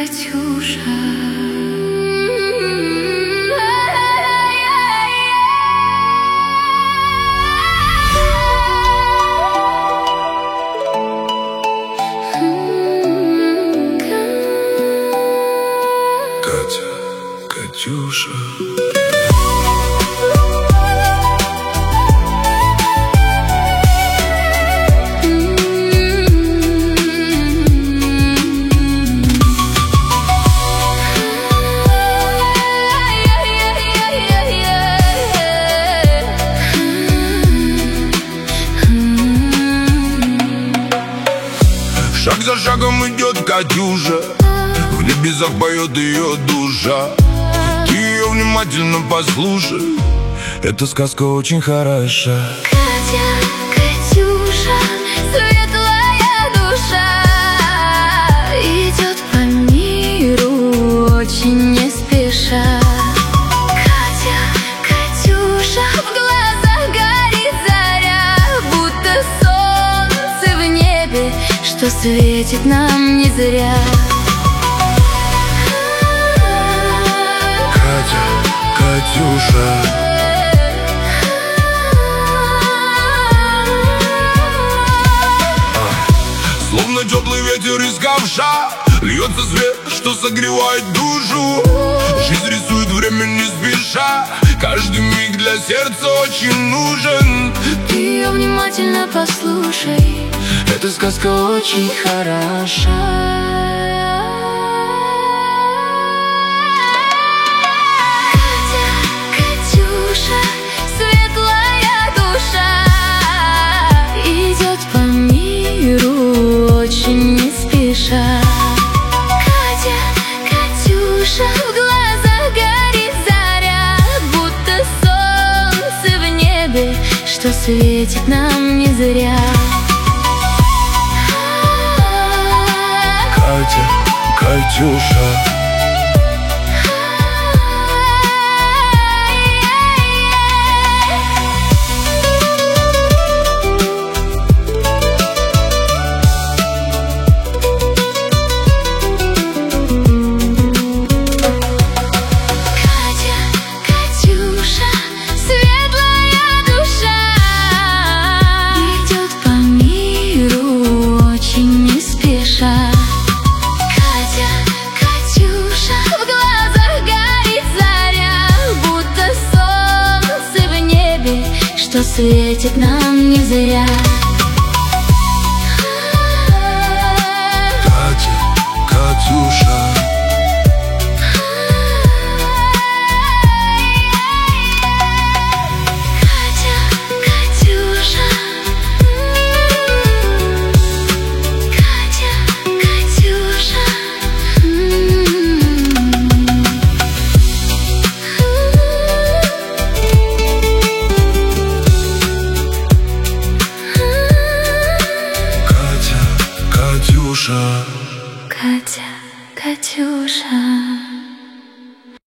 Катюша. Катя, Катюша. Шаг за шагом идет Катюша, в небесах поет ее душа. Ты ее внимательно послушай, эта сказка очень хороша. Катя, Катюша, светлая душа, идет по миру очень не спеша. Катя, Катюша, в глазах горит заря, будто солнце в небе, что светит нам не зря. Катя, Катюша. Словно теплый ветер из ковша льется свет, что согревает душу. Жизнь рисует время не спеша, каждый миг для сердца очень нужен. Ты ее внимательно послушай, Эта сказка очень хороша. Очень не спеша. Катя, Катюша, в глазах горит заря, будто солнце в небе, что светит нам не зря. Катя, Катюша. Катя, Катюша, в глазах горит заря, будто солнце в небе, что светит нам не зря.